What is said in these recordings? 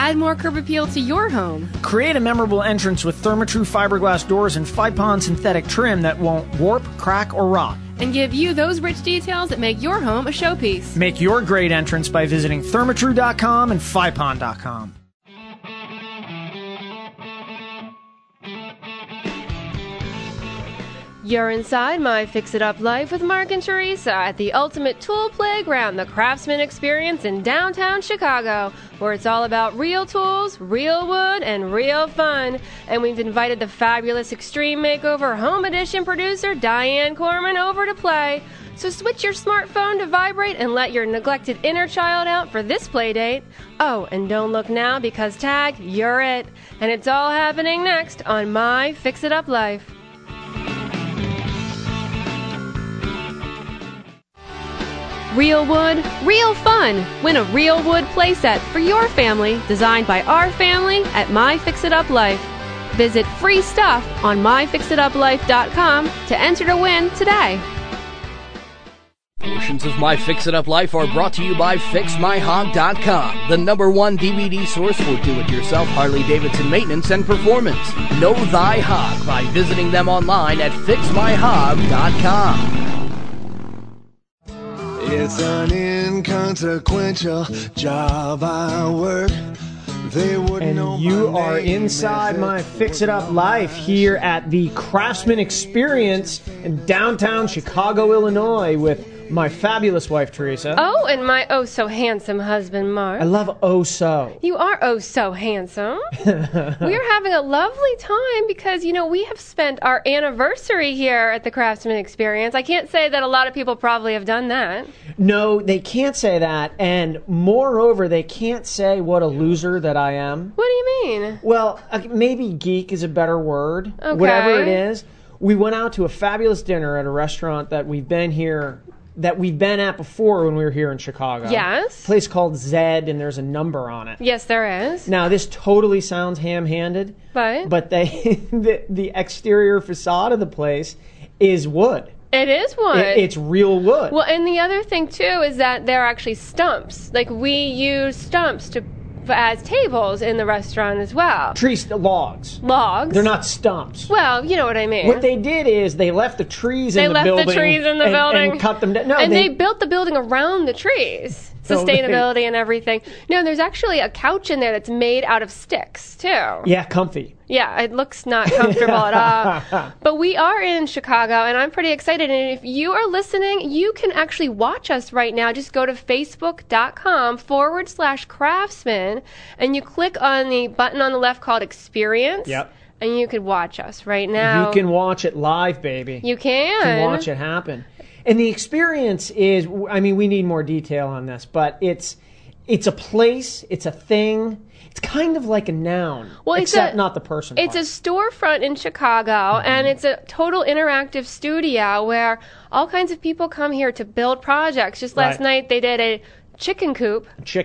Add more curb appeal to your home. Create a memorable entrance with Therma-Tru fiberglass doors and Fypon synthetic trim that won't warp, crack, or rot. And give you those rich details that make your home a showpiece. Make your great entrance by visiting Therma-Tru.com and Fypon.com. You're inside My Fix-It-Up Life with Mark and Teresa at the Ultimate Tool Playground, the Craftsman Experience in downtown Chicago, where it's all about real tools, real wood, and real fun. And we've invited the fabulous Extreme Makeover Home Edition producer, Diane Corman, over to play. So switch your smartphone to vibrate and let your neglected inner child out for this play date. Oh, and don't look now because tag, you're it. And it's all happening next on My Fix-It-Up Life. Real wood, real fun. Win a real wood playset for your family, designed by our family at My Fix-It-Up Life. Visit free stuff on myfixituplife.com to enter to win today. Portions of My Fix-It-Up Life are brought to you by FixMyHog.com, the #1 DVD source for do-it-yourself Harley-Davidson maintenance and performance. Know thy hog by visiting them online at FixMyHog.com. It's an inconsequential job I work. And you are inside My Fix-It-Up Life here at the Craftsman Experience in downtown Chicago, Illinois with my fabulous wife, Teresa. Oh, and my oh-so-handsome husband, Mark. I love oh-so. You are oh-so-handsome. We are having a lovely time because, you know, we have spent our anniversary here at the Craftsman Experience. I can't say that a lot of people probably have done that. No, they can't say that, and moreover, they can't say what a loser that I am. What do you mean? Well, maybe geek is a better word. Okay. Whatever it is. We went out to a fabulous dinner at a restaurant that we've been at before when we were here in Chicago. Yes. A place called Zed, and there's a number on it. Yes, there is. Now, this totally sounds ham-handed, but the exterior facade of the place is wood. It is wood. It's real wood. Well, and the other thing, too, is that they're actually stumps. Like, we use stumps as tables in the restaurant as well. Logs. Logs. They're not stumps. Well, you know what I mean. What they did is they left the trees in the building. They left the trees in the building. And cut them down. No, and they built the building around the trees. Sustainability and everything. No, there's actually a couch in there that's made out of sticks, too. Yeah, comfy. Yeah, it looks not comfortable at all. But we are in Chicago, and I'm pretty excited. And if you are listening, you can actually watch us right now. Just go to facebook.com/craftsman, and you click on the button on the left called Experience. Yep. And you could watch us right now. You can watch it live, baby. You can. You can watch it happen. And the experience is, I mean, we need more detail on this, but it's a place, it's a thing. It's kind of like a noun, except not the person part. It's a storefront in Chicago, and it's a total interactive studio where all kinds of people come here to build projects. Just last night, they did a chicken coop.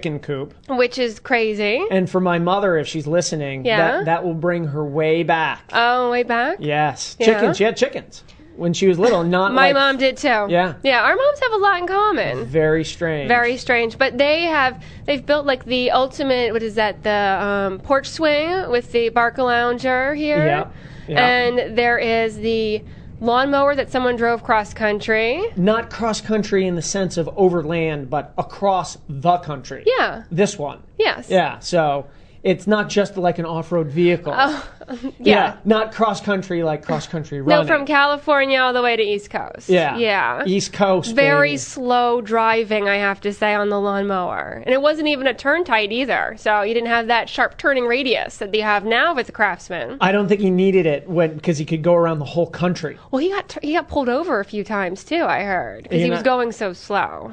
Which is crazy. And for my mother, if she's listening, that will bring her way back. Oh, way back? Yes. Yeah. Chickens. She had chickens when she was little. My mom did too. Yeah. Yeah, our moms have a lot in common. Very strange. Very strange. But they've built like the ultimate, the porch swing with the Barcalounger here. Yeah. And there is the lawnmower that someone drove cross-country. Not cross-country in the sense of overland, but across the country. Yeah. This one. Yes. Yeah, so it's not just like an off-road vehicle. Oh, yeah. Not cross-country like cross-country running. No, from California all the way to East Coast. Yeah. Yeah. East Coast, Very baby. slow driving, I have to say, on the lawnmower. And it wasn't even a turn tight either, so you didn't have that sharp turning radius that you have now with the Craftsman. I don't think he needed it because he could go around the whole country. Well, he got pulled over a few times, too, I heard, because he was going so slow.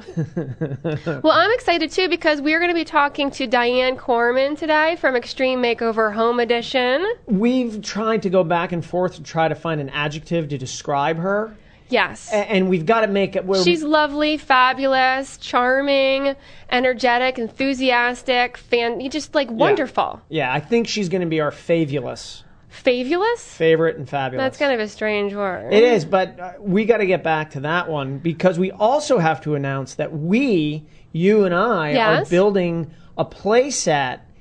Well, I'm excited, too, because we're going to be talking to Diane Corman today from Extreme Makeover Home Edition. We've tried to go back and forth to try to find an adjective to describe her. Yes. And we've got to make it... She's lovely, fabulous, charming, energetic, enthusiastic, wonderful. Yeah, I think she's going to be our fabulous. Fabulous? Favorite and fabulous. That's kind of a strange word. It is, but we got to get back to that one because we also have to announce that you and I, are building a play set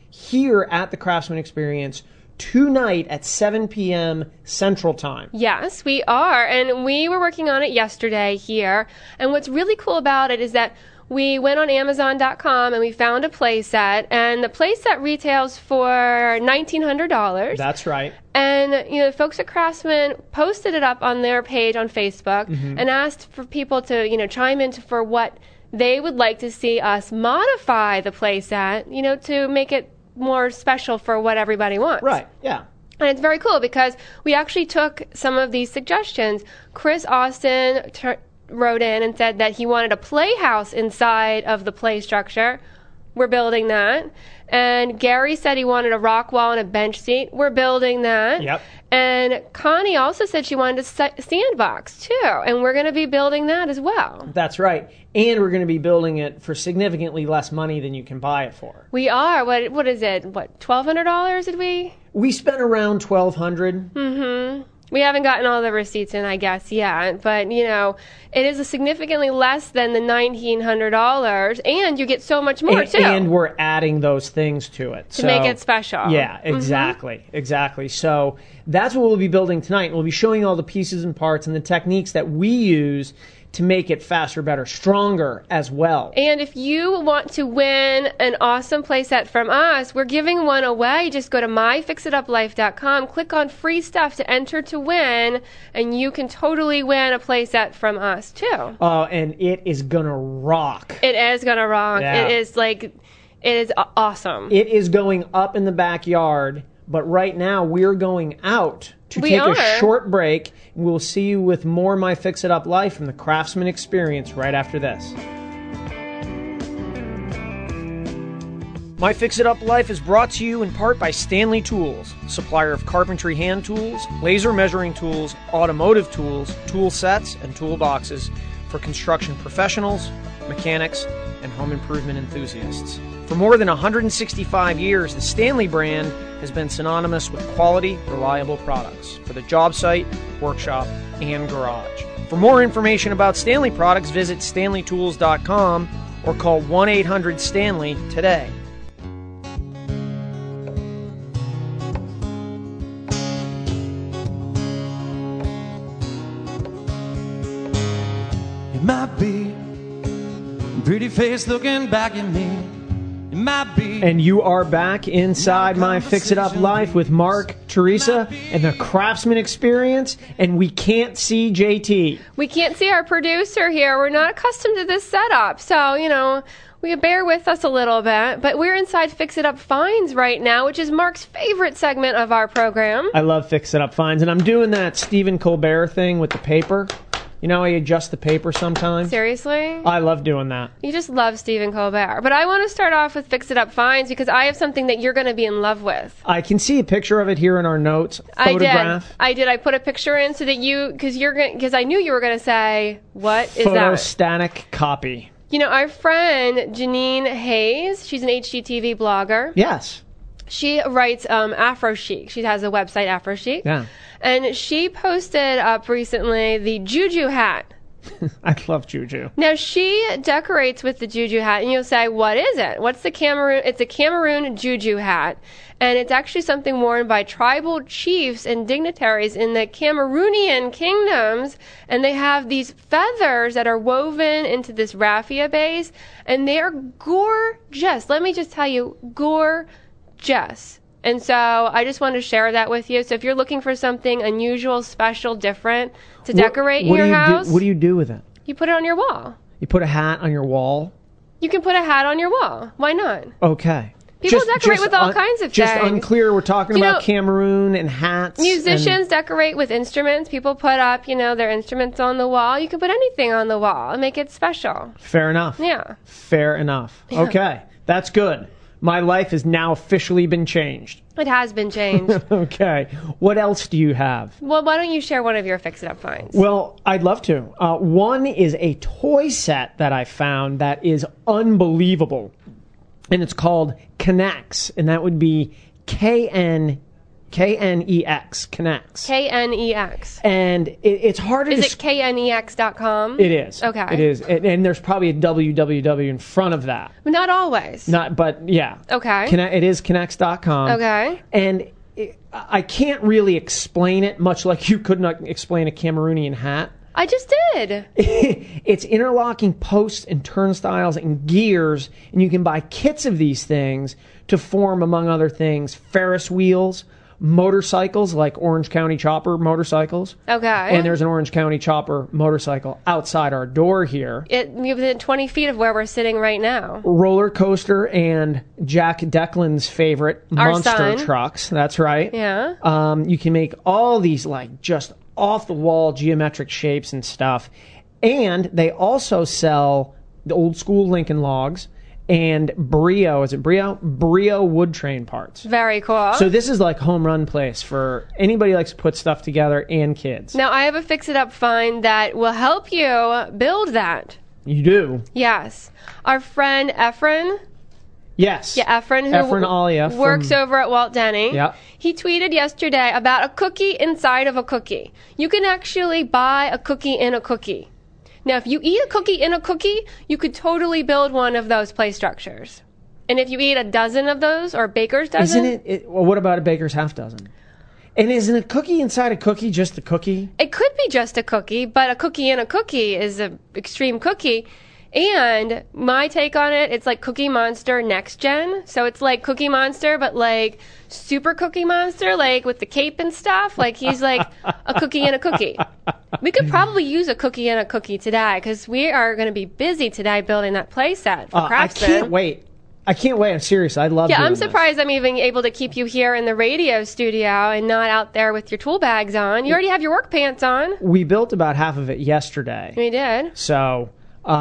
here at the Craftsman Experience tonight at 7 p.m. Central Time. Yes, we are. And we were working on it yesterday here. And what's really cool about it is that we went on Amazon.com and we found a playset. And the playset retails for $1,900. That's right. And, the folks at Craftsman posted it up on their page on Facebook and asked for people to, chime in for what they would like to see us modify the playset, to make it more special for what everybody wants. Right, yeah. And it's very cool because we actually took some of these suggestions. Chris Austin wrote in and said that he wanted a playhouse inside of the play structure. We're building that. And Gary said he wanted a rock wall and a bench seat. We're building that. Yep. And Connie also said she wanted a sandbox, too. And we're going to be building that as well. That's right. And we're going to be building it for significantly less money than you can buy it for. We are. What is it? What, $1,200 did we? We spent around $1,200. Mm-hmm. We haven't gotten all the receipts in, I guess, yet. But, it is significantly less than the $1,900. And you get so much more, too. And we're adding those things to it. To make it special. Yeah, exactly. Exactly. So that's what we'll be building tonight. We'll be showing you all the pieces and parts and the techniques that we use to make it faster, better, stronger as well. And if you want to win an awesome playset from us, we're giving one away. Just go to myfixituplife.com, click on free stuff to enter to win, and you can totally win a playset from us too. And it is gonna rock. It is gonna rock. Yeah. It is awesome. It is going up in the backyard, but right now we're going out to take a short break. We'll see you with more My Fix It Up Life from the Craftsman Experience right after this. My Fix It Up Life is brought to you in part by Stanley Tools, supplier of carpentry hand tools, laser measuring tools, automotive tools, tool sets, and toolboxes for construction professionals, mechanics, and home improvement enthusiasts. For more than 165 years, the Stanley brand has been synonymous with quality, reliable products for the job site, workshop, and garage. For more information about Stanley products, visit StanleyTools.com or call 1-800-STANLEY today. It might be a pretty face looking back at me. It might be. And you are back inside My Fix It Up Life with Mark, Teresa, and the Craftsman Experience, and we can't see JT. We can't see our producer here. We're not accustomed to this setup, so, we bear with us a little bit. But we're inside Fix It Up Finds right now, which is Mark's favorite segment of our program. I love Fix It Up Finds, and I'm doing that Stephen Colbert thing with the paper. You know how you adjust the paper sometimes? Seriously? I love doing that. You just love Stephen Colbert. But I want to start off with Fix It Up Finds because I have something that you're going to be in love with. I can see a picture of it here in our notes. Photograph. I did. I put a picture in so that because I knew you were going to say, what is that? Photostatic copy. Our friend Janine Hayes, she's an HGTV blogger. Yes. She writes Afro Chic. She has a website, Afro Chic. Yeah. And she posted up recently the Juju hat. I love Juju. Now, she decorates with the Juju hat, and you'll say, what is it? What's the Cameroon? It's a Cameroon Juju hat, and it's actually something worn by tribal chiefs and dignitaries in the Cameroonian kingdoms, and they have these feathers that are woven into this raffia base, and they are gorgeous. Let me just tell you, gorgeous. And so I just wanted to share that with you. So if you're looking for something unusual, special, different to decorate your house. What do you do with it? You put it on your wall. You put a hat on your wall? You can put a hat on your wall. Why not? Okay. People decorate with all kinds of just things. Just unclear. We're talking about Cameroon and hats. Musicians decorate with instruments. People put up, their instruments on the wall. You can put anything on the wall and make it special. Fair enough. Yeah. Fair enough. Yeah. Okay. That's good. My life has now officially been changed. It has been changed. Okay. What else do you have? Well, why don't you share one of your Fix It Up finds? Well, I'd love to. One is a toy set that I found that is unbelievable. And it's called K'NEX. And that would be KNEX. K-N-E-X, Knex. K-N-E-X. And it's hard to... Is it KNEX.com? It is. Okay. It is. And there's probably a www in front of that. Not always. But yeah. Okay. It is Knex.com. Okay. And I can't really explain it, much like you could not explain a Cameroonian hat. I just did. It's interlocking posts and turnstiles and gears, and you can buy kits of these things to form, among other things, Ferris wheels, motorcycles like Orange County Chopper motorcycles. Okay. And there's an Orange County Chopper motorcycle outside our door here. Within 20 feet of where we're sitting right now. Roller coaster and Jack Declan's favorite, Our monster son. trucks. That's right. Yeah. You can make all these like just off-the-wall geometric shapes and stuff. And they also sell the old school Lincoln logs and Brio. Is it Brio? Brio wood train parts. Very cool. So this is like home run place for anybody who likes to put stuff together and kids. Now, I have a fix-it-up find that will help you build that. You do? Yes. Our friend Efren. Yes. Yeah, Efren, who Efren Alia works over at Walt Denny. Yeah. He tweeted yesterday about a cookie inside of a cookie. You can actually buy a cookie in a cookie. Now, if you eat a cookie in a cookie, you could totally build one of those play structures. And if you eat a dozen of those, or a baker's dozen... Isn't it well, what about a baker's half dozen? And isn't a cookie inside a cookie just a cookie? It could be just a cookie, but a cookie in a cookie is an extreme cookie. And my take on it, it's like Cookie Monster Next Gen. So it's like Cookie Monster, but like Super Cookie Monster, like with the cape and stuff. Like he's like a cookie in a cookie. We could probably use a cookie in a cookie today because we are going to be busy today building that play set for Craftsman. I can't wait. I can't wait. I'm serious. I love doing I'm this. surprised I'm even able to keep you here in the radio studio and not out there with your tool bags on. You already have your work pants on. We built about half of it yesterday. We did. So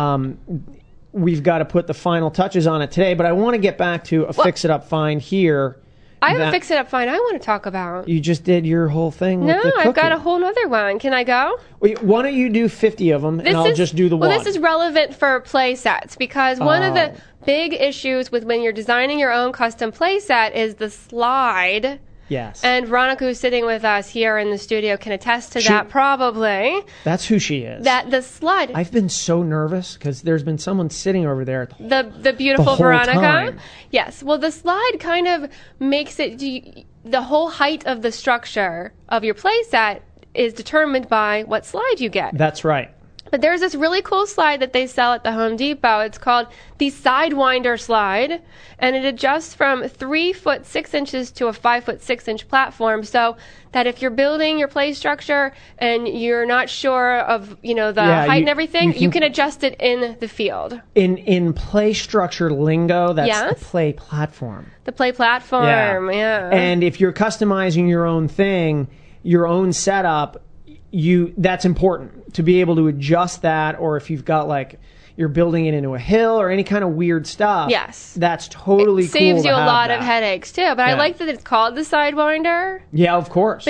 we've got to put the final touches on it today, but I want to get back to a fix-it-up find here. I have a fix-it-up find I want to talk about. You just did your whole thing No, with the cookie. I've got a whole other one. Can I go? Wait, why don't you do 50 of them, and I'll just do the one. Well, this is relevant for play sets because one of the big issues with when you're designing your own custom play set is the slide. Yes. And Veronica, who's sitting with us here in the studio, can attest to that probably. That's who she is. That the slide. I've been so nervous because there's been someone sitting over there. The beautiful the whole Veronica. Time. Yes. Well, the slide kind of makes it. The whole height of the structure of your play set is determined by what slide you get. That's right. But there's this really cool slide that they sell at the Home Depot. It's called the Sidewinder slide, and it adjusts from 3 foot 6 inches to a 5 foot 6 inch platform, so that if you're building your play structure and you're not sure of the height and everything, you can adjust it in the field. In play structure lingo, that's Yes. the play platform. The play platform, yeah. And if you're customizing your own thing, your own setup, that's important to be able to adjust that, or if you've got you're building it into a hill or any kind of weird stuff. Yes. That's totally cool. Saves you a have lot that. of headaches too. But I like that it's called the Sidewinder. Yeah, of course.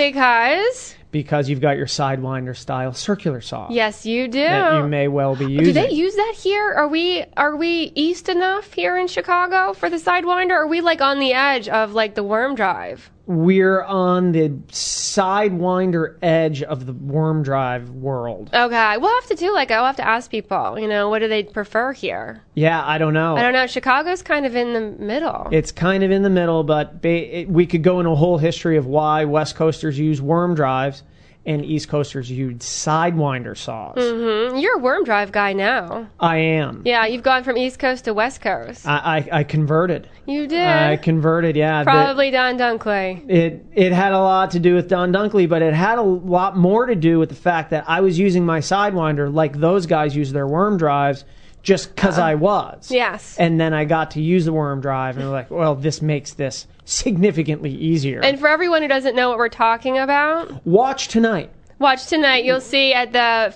Because you've got your Sidewinder style circular saw. Yes, you do. That you may well be using. Do they use that here? Are we east enough here in Chicago for the Sidewinder? Or are we like on the edge of like the worm drive? We're on the Sidewinder edge of the worm drive world. Okay, we'll have to do I'll have to ask people, what do they prefer here? Yeah, I don't know. Chicago's kind of in the middle. It's kind of in the middle, but we could go into a whole history of why West Coasters use worm drives and East Coasters use Sidewinder saws. Mm-hmm. You're a worm drive guy now. I am. Yeah, you've gone from East Coast to West Coast. I converted. You did? I converted, yeah. Probably Don Dunkley. It had a lot to do with Don Dunkley, but it had a lot more to do with the fact that I was using my Sidewinder like those guys use their worm drives just because I was. Yes. And then I got to use the worm drive, and they're like, well, this makes this significantly easier. And for everyone who doesn't know what we're talking about, watch tonight. You'll see at the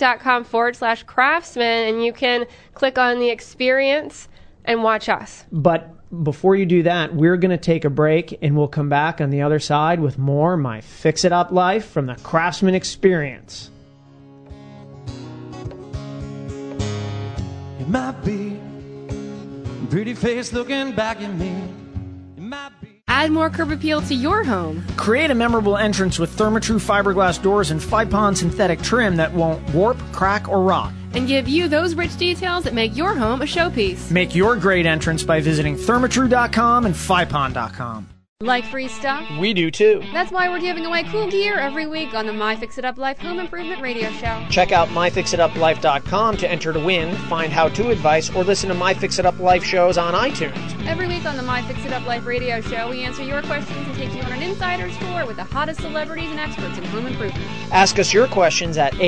facebook.com/craftsman, and you can click on the experience and watch us. But before you do that, we're going to take a break, and we'll come back on the other side with more My Fix It Up Life from the Craftsman Experience. It might be a pretty face looking back at me. It might be. Add more curb appeal to your home. Create a memorable entrance with Therma-Tru fiberglass doors and Fypon synthetic trim that won't warp, crack, or rot. And give you those rich details that make your home a showpiece. Make your great entrance by visiting Therma-Tru.com and Fypon.com. Like free stuff? We do too. That's why we're giving away cool gear every week on the My Fix It Up Life Home Improvement Radio Show. Check out MyFixItUpLife.com to enter to win, find how-to advice, or listen to My Fix It Up Life shows on iTunes. Every week on the My Fix It Up Life Radio Show, we answer your questions and take you on an insider's tour with the hottest celebrities and experts in home improvement. Ask us your questions at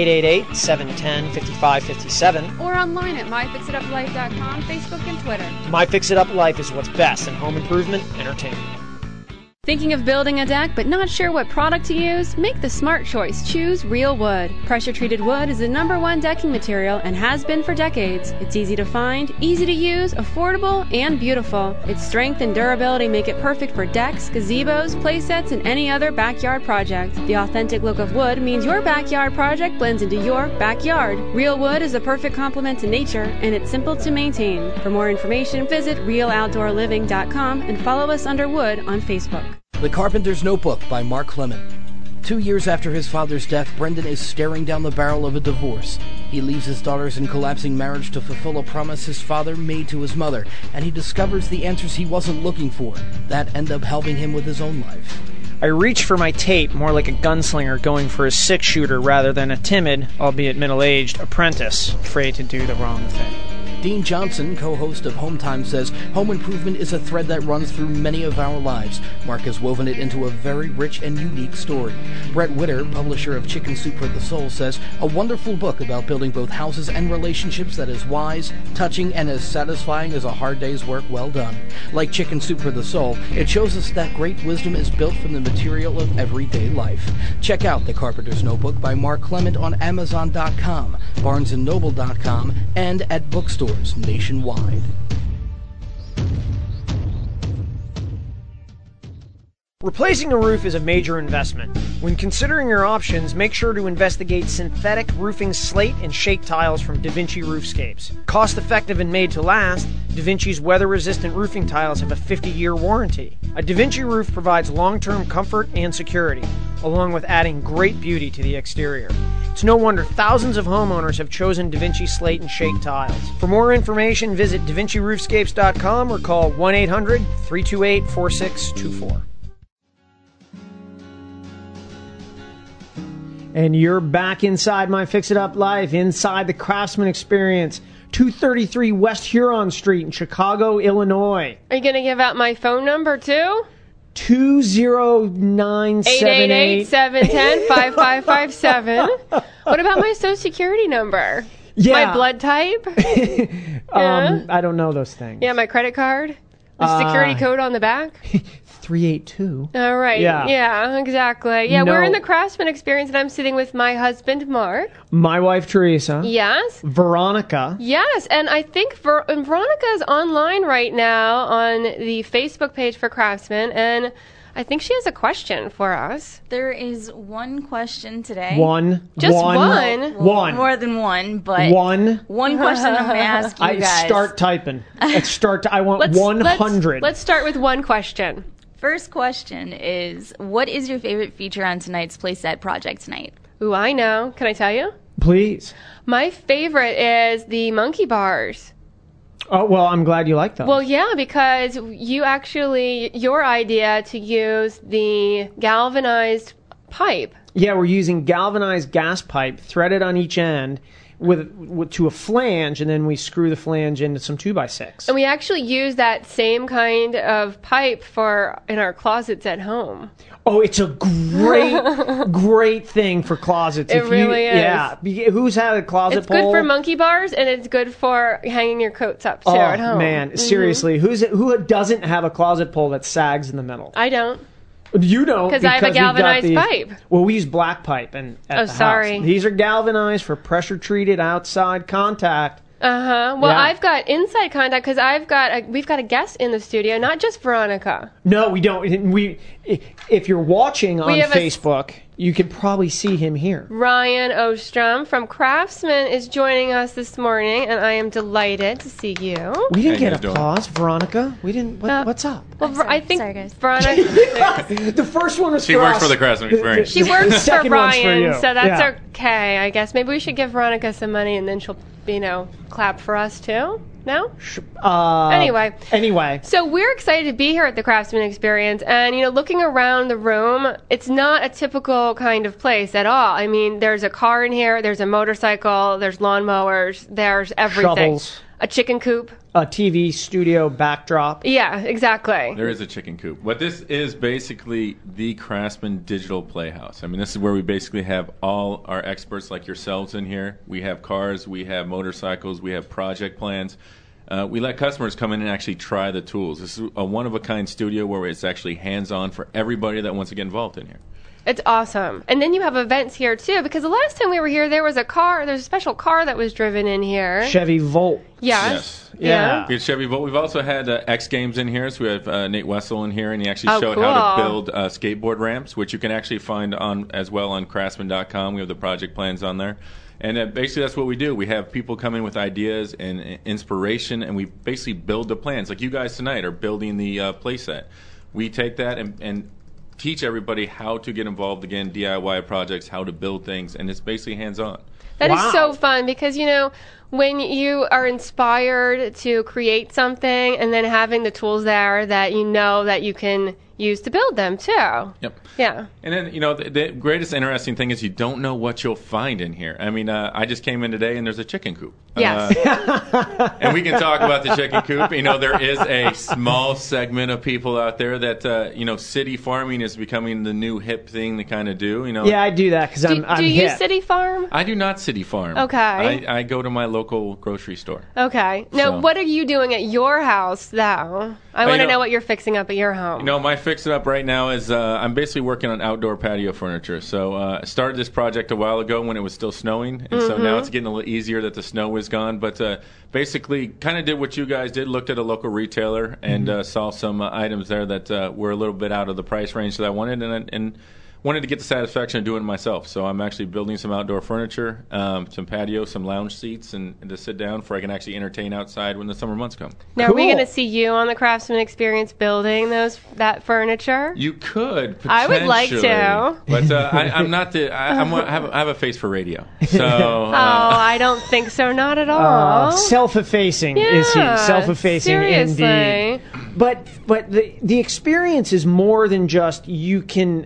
888-710-5557. Or online at MyFixItUpLife.com, Facebook, and Twitter. My Fix It Up Life is what's best in home improvement entertainment. Thinking of building a deck but not sure what product to use? Make the smart choice. Choose Real Wood. Pressure-treated wood is the #1 decking material and has been for decades. It's easy to find, easy to use, affordable, and beautiful. Its strength and durability make it perfect for decks, gazebos, playsets, and any other backyard project. The authentic look of wood means your backyard project blends into your backyard. Real Wood is the perfect complement to nature, and it's simple to maintain. For more information, visit RealOutdoorLiving.com and follow us under Wood on Facebook. The Carpenter's Notebook by Mark Clement. 2 years after his father's death, Brendan is staring down the barrel of a divorce. He leaves his daughters in collapsing marriage to fulfill a promise his father made to his mother, and he discovers the answers he wasn't looking for that end up helping him with his own life. I reached for my tape more like a gunslinger going for a six-shooter rather than a timid, albeit middle-aged, apprentice afraid to do the wrong thing. Dean Johnson, co-host of Home Time, says home improvement is a thread that runs through many of our lives. Mark has woven it into a very rich and unique story. Brett Witter, publisher of Chicken Soup for the Soul, says a wonderful book about building both houses and relationships that is wise, touching, and as satisfying as a hard day's work well done. Like Chicken Soup for the Soul, it shows us that great wisdom is built from the material of everyday life. Check out The Carpenter's Notebook by Mark Clement on Amazon.com, BarnesandNoble.com, and at bookstores nationwide. Replacing a roof is a major investment. When considering your options, make sure to investigate synthetic roofing slate and shake tiles from DaVinci Roofscapes. Cost-effective and made to last, DaVinci's weather-resistant roofing tiles have a 50-year warranty. A DaVinci roof provides long-term comfort and security, along with adding great beauty to the exterior. It's no wonder thousands of homeowners have chosen DaVinci slate and shake tiles. For more information, visit DaVinciRoofscapes.com or call 1-800-328-4624. And you're back inside My Fix It Up Life, inside the Craftsman Experience, 233 West Huron Street in Chicago, Illinois. Are you going to give out my phone number too? 20978 888-710-5557. What about my social security number? Yeah. My blood type? I don't know those things. Yeah, my credit card? The security code on the back? 382. All right. Yeah, exactly. Yeah, No. we're in the Craftsman Experience, and I'm sitting with my husband, Mark. My wife, Teresa. Yes. Veronica. Yes, and I think Veronica's online right now on the Facebook page for Craftsman, and I think she has a question for us. There is one question today. Just one? One. More than one, but One question I'm going to ask you guys. Start typing. I want 100. Let's start with one question. First question is, what is your favorite feature on tonight's playset project tonight? Ooh, I know. Can I tell you? Please. My favorite is the monkey bars. Oh, well, I'm glad you like those. Well, yeah, because your idea to use the galvanized pipe. Yeah, we're using galvanized gas pipe threaded on each end with to a flange, and then we screw the flange into some 2x6. And we actually use that same kind of pipe in our closets at home. Oh, it's a great thing for closets. It really is. Yeah. Who's had a closet pole? It's good for monkey bars, and it's good for hanging your coats up, too, at home. Oh, man. Seriously. Who doesn't have a closet pole that sags in the middle? I don't. You don't. Because I have a galvanized pipe. Well, we use black pipe at the sorry. house. These are galvanized for pressure-treated outside contact. Well, Yeah. I've got inside contact because we've got a guest in the studio, not just Veronica. No, we don't. If you're watching on have Facebook, you can probably see him here. Ryan Ostrom from Craftsman is joining us this morning, and I am delighted to see you. We didn't How you get guys a doing? pause, Veronica. We didn't. What's up? Well, sorry. I think Sorry, guys. Veronica. The first one was She for works us. for the Craftsman Experience. She The works for second one's for Ryan, you. so that's Yeah. okay, I guess. Maybe we should give Veronica some money, and then she'll, clap for us too. No? Anyway. So we're excited to be here at the Craftsman Experience, and looking around the room, it's not a typical kind of place at all. I mean, there's a car in here, there's a motorcycle, there's lawnmowers, there's everything. Shovels. A chicken coop. A TV studio backdrop. Yeah, exactly. There is a chicken coop. What this is basically the Craftsman Digital Playhouse. I mean, this is where we basically have all our experts like yourselves in here. We have cars, we have motorcycles, we have project plans. We let customers come in and actually try the tools. This is a one-of-a-kind studio where it's actually hands-on for everybody that wants to get involved in here. It's awesome. And then you have events here, too, because the last time we were here, there's a special car that was driven in here. Chevy Volt. Yes. Yeah. We had Chevy Volt. We've also had X Games in here, so we have Nate Wessel in here, and he actually Oh, showed cool. how to build skateboard ramps, which you can actually find as well on Craftsman.com. We have the project plans on there. And basically that's what we do. We have people come in with ideas and inspiration, and we basically build the plans. Like you guys tonight are building the playset. We take that and teach everybody how to get involved, again, DIY projects, how to build things, and it's basically hands-on. That is so fun because, when you are inspired to create something and then having the tools there that that you can use to build them, too. Yep. Yeah. And then, the greatest interesting thing is you don't know what you'll find in here. I mean, I just came in today and there's a chicken coop. Yes. And we can talk about the chicken coop. There is a small segment of people out there that, city farming is becoming the new hip thing to kind of do. Yeah, I do that because I'm Do you hip. City Farm? I do not city farm. Okay. I go to my local grocery store. Okay. Now, So- what are you doing at your house, though? I want to know what you're fixing up at your home. My fix it up right now is I'm basically working on outdoor patio furniture. So I started this project a while ago when it was still snowing, and so now it's getting a little easier that the snow was gone. But basically, kind of did what you guys did, looked at a local retailer and saw some items there that were a little bit out of the price range that I wanted, and wanted to get the satisfaction of doing it myself. So I'm actually building some outdoor furniture, some patio, some lounge seats, and to sit down for I can actually entertain outside when the summer months come. Now, are we going to see you on the Craftsman Experience building that furniture? You could potentially. I would like to. But I'm not the. I have a face for radio. So. I don't think so. Not at all. Self-effacing is he? Self-effacing seriously. indeed. But the experience is more than just you can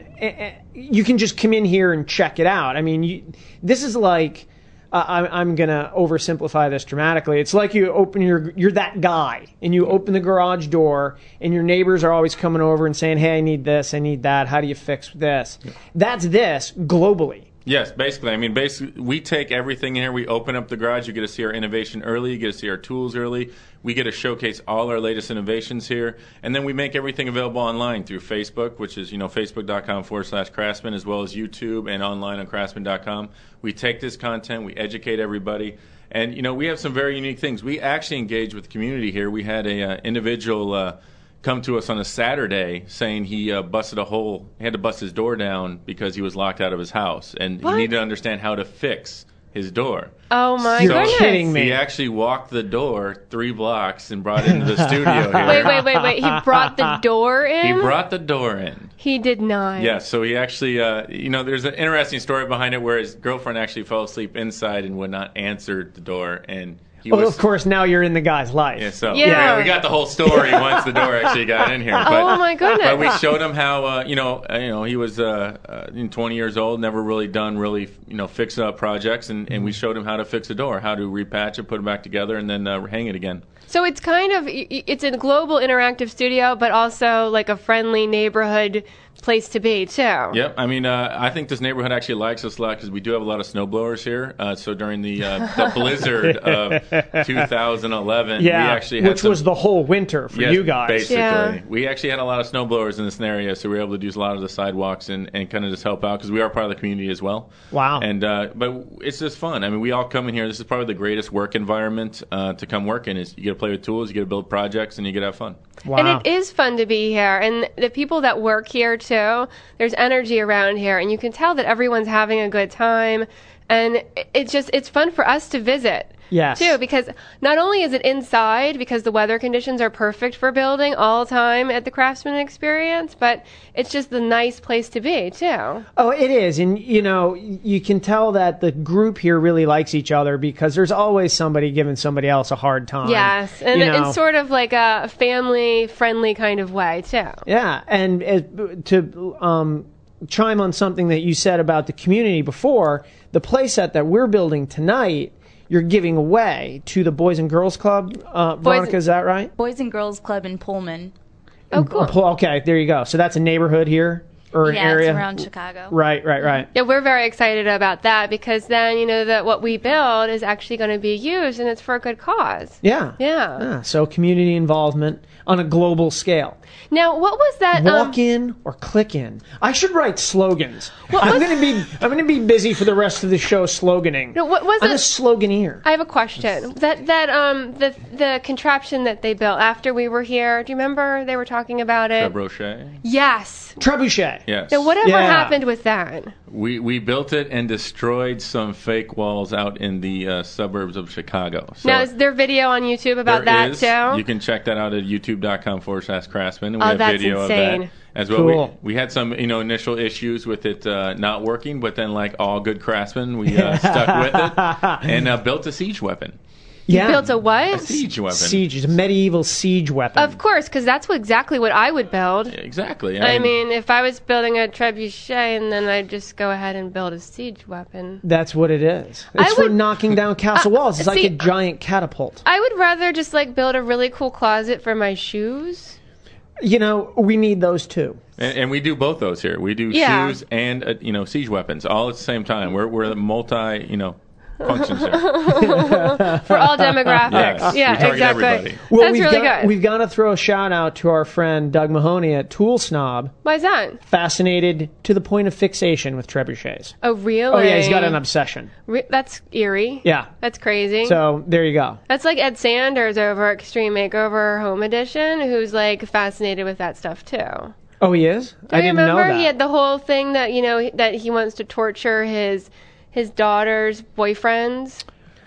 just come in here and check it out. I mean, this is like I'm gonna oversimplify this dramatically. It's like you open you're that guy and you open the garage door and your neighbors are always coming over and saying, "Hey, I need this, I need that. How do you fix this?" That's this globally. Yes, basically. I mean, we take everything in here. We open up the garage. You get to see our innovation early. You get to see our tools early. We get to showcase all our latest innovations here. And then we make everything available online through Facebook, which is, facebook.com/Craftsman, as well as YouTube and online on Craftsman.com. We take this content. We educate everybody. And, we have some very unique things. We actually engage with the community here. We had a individual come to us on a Saturday saying he had to bust his door down because he was locked out of his house, and he needed to understand how to fix his door. Oh my You're goodness! kidding me. He actually walked the door 3 blocks and brought it into the studio here. Wait! He brought the door in. He brought the door in. He did not. Yeah, so he actually, there's an interesting story behind it where his girlfriend actually fell asleep inside and would not answer the door, and of course, now you're in the guy's life. Yeah, so Yeah. we got the whole story once the door actually got in here. But, Oh my goodness! But we showed him how, he was 20 years old, never really done fix up projects, and we showed him how to fix a door, how to repatch it, put it back together, and then hang it again. So it's it's a global interactive studio, but also like a friendly neighborhood place to be, too. Yep. I mean, I think this neighborhood actually likes us a lot because we do have a lot of snowblowers here. So during the blizzard of 2011, we actually had was the whole winter for you guys. Basically. Yeah. We actually had a lot of snowblowers in this area, so we were able to use a lot of the sidewalks and kind of just help out because we are part of the community as well. Wow. And but it's just fun. I mean, we all come in here. This is probably the greatest work environment to come work in. Is you get to play with tools, you get to build projects, and you get to have fun. Wow. And it is fun to be here. And the people that work here, too, there's energy around here. And you can tell that everyone's having a good time. And it's fun for us to visit. Yes. Too, because not only is it inside, because the weather conditions are perfect for building all the time at the Craftsman Experience, but it's just the nice place to be, too. Oh, it is. And, you can tell that the group here really likes each other because there's always somebody giving somebody else a hard time. Yes. And it's sort of like a family-friendly kind of way, too. Yeah. And to chime on something that you said about the community before, the playset that we're building tonight, you're giving away to the Boys and Girls Club. Veronica, is that right? Boys and Girls Club in Pullman. Oh, cool. Okay, there you go. So that's a neighborhood here or an area? Yeah, it's around Chicago. Right. Yeah, we're very excited about that because then, that what we build is actually going to be used and it's for a good cause. Yeah. So community involvement on a global scale. Now, what was that? Walk in or click in. I should write slogans. I'm going to be busy for the rest of the show sloganing. No, what was I'm a sloganeer. I have a question. The contraption that they built after we were here. Do you remember they were talking about it? Trebuchet? Yes. Trebuchet. Yes. Now, whatever happened with that? We built it and destroyed some fake walls out in the suburbs of Chicago. So now, is there video on YouTube about that too? You can check that out at youtube.com/Craftsman. Oh, that's video insane. of that as well. Cool. We had some initial issues with it not working, but then like all good craftsmen, we stuck with it and built a siege weapon. You built a what? A siege weapon. Siege, a medieval siege weapon. Of course, because that's exactly what I would build. Exactly. I mean, if I was building a trebuchet, and then I'd just go ahead and build a siege weapon. That's what it is. It's for knocking down castle walls. It's like a giant catapult. I would rather just build a really cool closet for my shoes. We need those too. And we do both those here. We do shoes and siege weapons all at the same time. We're multi functions here. For all demographics. Yes, yeah, we target exactly. everybody. Well, that's really good. We've got to throw a shout out to our friend Doug Mahoney at Tool Snob. Why's that? Fascinated to the point of fixation with trebuchets. Oh, really? Oh, yeah, he's got an obsession. That's eerie. Yeah. That's crazy. So, there you go. That's like Ed Sanders over Extreme Makeover Home Edition, who's fascinated with that stuff too. Oh, he is? I didn't know that. Remember he had the whole thing that, that he wants to torture his daughter's boyfriends?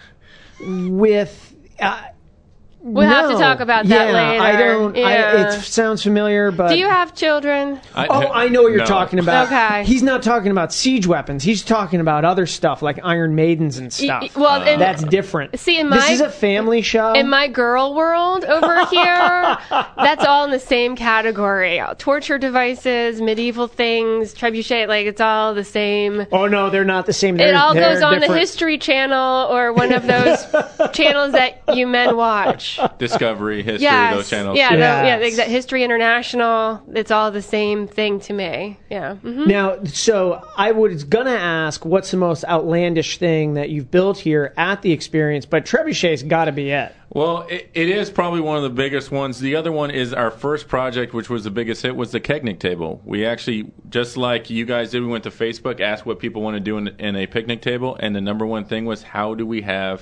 With we'll have to talk about that later. I don't. It sounds familiar, but do you have children? I know what you're talking about. Okay. He's not talking about siege weapons. He's talking about other stuff like Iron Maidens and stuff. Well, that's different. See, this is a family show. In my girl world over here, that's all in the same category. Torture devices, medieval things, trebuchet. It's all the same. Oh no, they're not the same. It all goes on different. the History Channel or one of those channels that you men watch. Discovery, History, yes. those channels. Yeah, History International. It's all the same thing to me. Yeah. Mm-hmm. Now, so I was gonna ask, what's the most outlandish thing that you've built here at the experience? But trebuchet's got to be it. Well, it is probably one of the biggest ones. The other one is our first project, which was the biggest hit, was the picnic table. We actually, just like you guys did, we went to Facebook, asked what people want to do in a picnic table, and the number one thing was how do we have,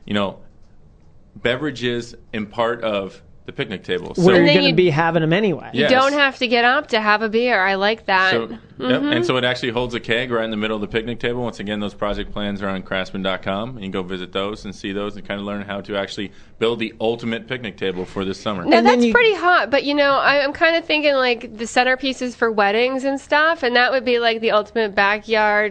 beverages in part of the picnic table. So you're going to be having them anyway. You don't have to get up to have a beer. I like that. So, yep. And so it actually holds a keg right in the middle of the picnic table. Once again, those project plans are on craftsman.com. You can go visit those and see those and kind of learn how to actually build the ultimate picnic table for this summer. Now, that's pretty hot, but I'm kind of thinking the centerpieces for weddings and stuff, and that would be the ultimate backyard,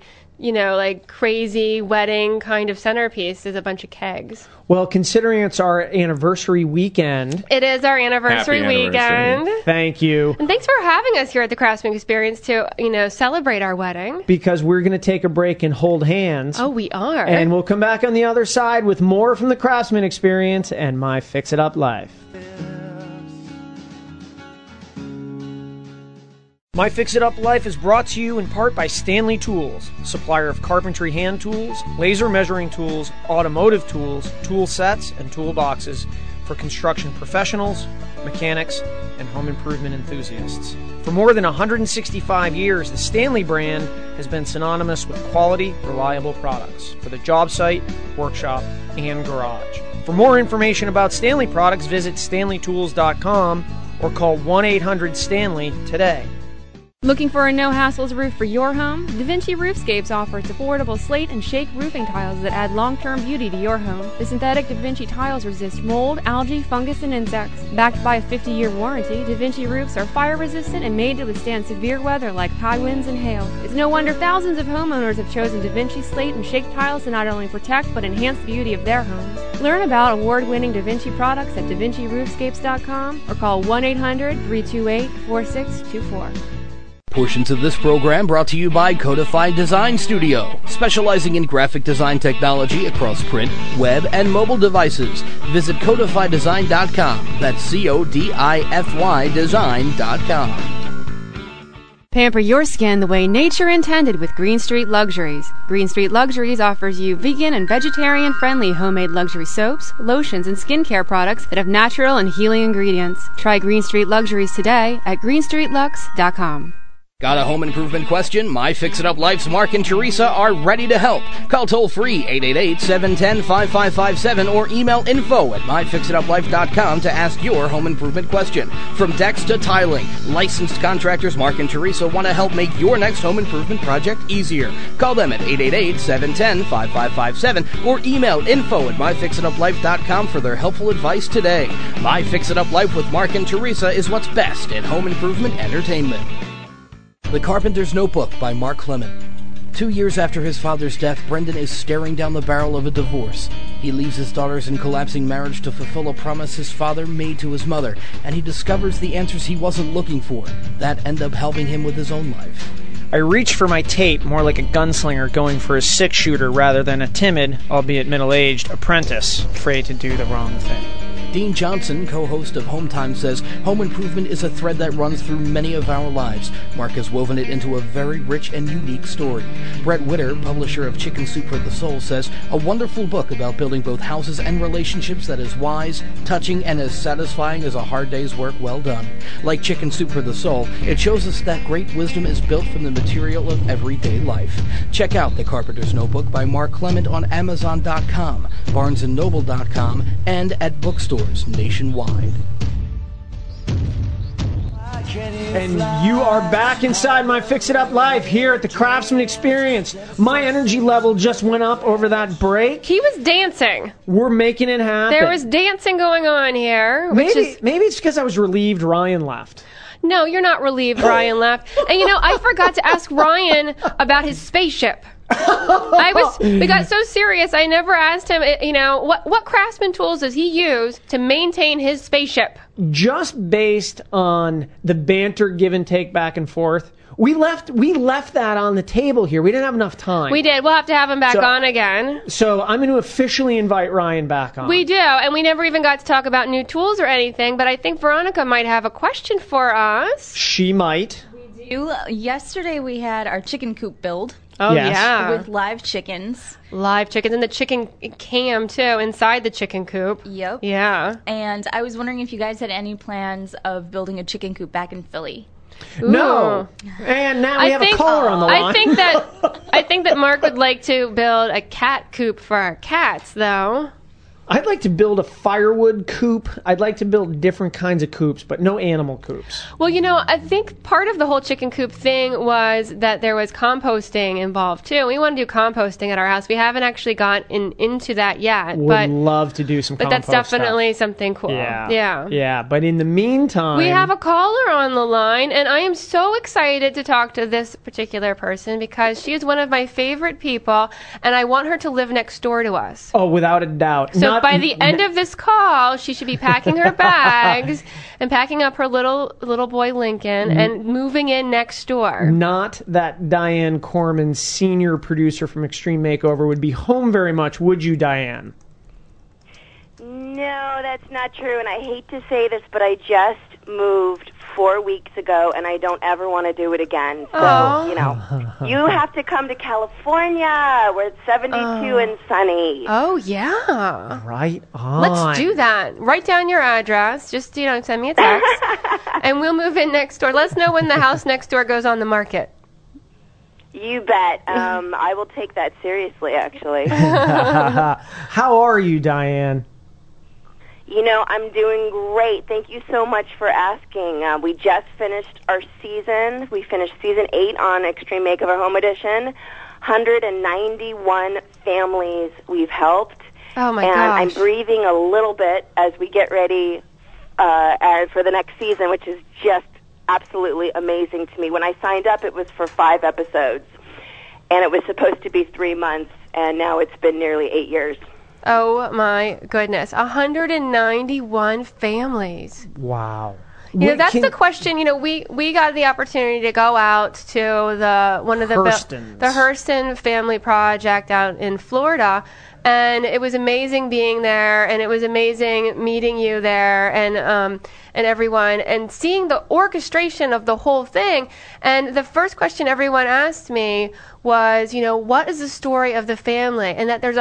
crazy wedding kind of centerpiece is a bunch of kegs. Well, considering it's our anniversary weekend. It is our anniversary weekend. Thank you. And thanks for having us here at the Craftsman Experience to, celebrate our wedding. Because we're going to take a break and hold hands. Oh, we are. And we'll come back on the other side with more from the Craftsman Experience and my Fix It Up life. My Fix It Up Life is brought to you in part by Stanley Tools, supplier of carpentry hand tools, laser measuring tools, automotive tools, tool sets, and toolboxes for construction professionals, mechanics, and home improvement enthusiasts. For more than 165 years, the Stanley brand has been synonymous with quality, reliable products for the job site, workshop, and garage. For more information about Stanley products, visit stanleytools.com or call 1-800-STANLEY today. Looking for a no-hassles roof for your home? DaVinci Roofscapes offers affordable slate and shake roofing tiles that add long-term beauty to your home. The synthetic DaVinci tiles resist mold, algae, fungus, and insects. Backed by a 50-year warranty, DaVinci roofs are fire-resistant and made to withstand severe weather like high winds and hail. It's no wonder thousands of homeowners have chosen DaVinci slate and shake tiles to not only protect but enhance the beauty of their homes. Learn about award-winning DaVinci products at DaVinciRoofscapes.com or call 1-800-328-4624. Portions of this program brought to you by Codified Design Studio, specializing in graphic design technology across print, web, and mobile devices. Visit codifydesign.com. That's CODIFY design.com. Pamper your skin the way nature intended with Green Street Luxuries. Green Street Luxuries offers you vegan and vegetarian-friendly homemade luxury soaps, lotions, and skincare products that have natural and healing ingredients. Try Green Street Luxuries today at greenstreetlux.com. Got a home improvement question? My Fix It Up Life's Mark and Teresa are ready to help. Call toll-free 888-710-5557 or email info@myfixituplife.com to ask your home improvement question. From decks to tiling, licensed contractors Mark and Teresa want to help make your next home improvement project easier. Call them at 888-710-5557 or email info@myfixituplife.com for their helpful advice today. My Fix It Up Life with Mark and Teresa is what's best in home improvement entertainment. The Carpenter's Notebook by Mark Clement. 2 years after his father's death, Brendan is staring down the barrel of a divorce. He leaves his daughters in collapsing marriage to fulfill a promise his father made to his mother, and he discovers the answers he wasn't looking for that end up helping him with his own life. I reached for my tape more like a gunslinger going for a six-shooter rather than a timid, albeit middle-aged, apprentice afraid to do the wrong thing. Dean Johnson, co-host of Home Time, says home improvement is a thread that runs through many of our lives. Mark has woven it into a very rich and unique story. Brett Witter, publisher of Chicken Soup for the Soul, says a wonderful book about building both houses and relationships that is wise, touching, and as satisfying as a hard day's work well done. Like Chicken Soup for the Soul, it shows us that great wisdom is built from the material of everyday life. Check out The Carpenter's Notebook by Mark Clement on Amazon.com, BarnesandNoble.com, and at bookstores nationwide. And you are back inside my Fix It Up Life here at the Craftsman Experience. My energy level just went up over that break. He was dancing. We're making it happen. There was dancing going on here. Maybe it's because I was relieved Ryan left. No, you're not relieved Ryan left. And I forgot to ask Ryan about his spaceship. We got so serious, I never asked him, what Craftsman tools does he use to maintain his spaceship? Just based on the banter, give and take back and forth, we left that on the table here. We didn't have enough time. We did. We'll have to have him back on again. So I'm going to officially invite Ryan back on. We do, and we never even got to talk about new tools or anything, but I think Veronica might have a question for us. She might. We do. Yesterday we had our chicken coop build. Oh, yes. Yeah. With live chickens. Live chickens and the chicken cam, too, inside the chicken coop. Yep. Yeah. And I was wondering if you guys had any plans of building a chicken coop back in Philly. Ooh. No. And now we have a caller on the line. I think that Mark would like to build a cat coop for our cats, though. I'd like to build a firewood coop. I'd like to build different kinds of coops, but no animal coops. Well, I think part of the whole chicken coop thing was that there was composting involved, too. We want to do composting at our house. We haven't actually gotten into that yet. Would love to do some compost But that's definitely something cool. Yeah, but in the meantime... We have a caller on the line, and I am so excited to talk to this particular person because she is one of my favorite people, and I want her to live next door to us. Oh, without a doubt. So by the end of this call, she should be packing her bags and packing up her little boy Lincoln and moving in next door. Not that Diane Corman, senior producer from Extreme Makeover, would be home very much, would you, Diane? No, that's not true, and I hate to say this, but I just moved 4 weeks ago, and I don't ever want to do it again. So, you have to come to California, where it's 72 and sunny. Oh, yeah. Right on. Let's do that. Write down your address. Just, send me a text. And we'll move in next door. Let us know when the house next door goes on the market. You bet. I will take that seriously, actually. How are you, Diane? I'm doing great. Thank you so much for asking. We just finished our season. We finished season 8 on Extreme Makeover Home Edition. 191 families we've helped. Oh, my gosh. And I'm breathing a little bit as we get ready for the next season, which is just absolutely amazing to me. When I signed up, it was for 5 episodes, and it was supposed to be 3 months, and now it's been nearly 8 years. Oh, my goodness. 191 families. Wow. That's the question. We got the opportunity to go out to the Hurston Family Project out in Florida, and it was amazing being there, and it was amazing meeting you there, and everyone, and seeing the orchestration of the whole thing. And the first question everyone asked me was, what is the story of the family? And that there's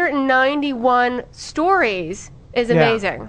191 stories is amazing.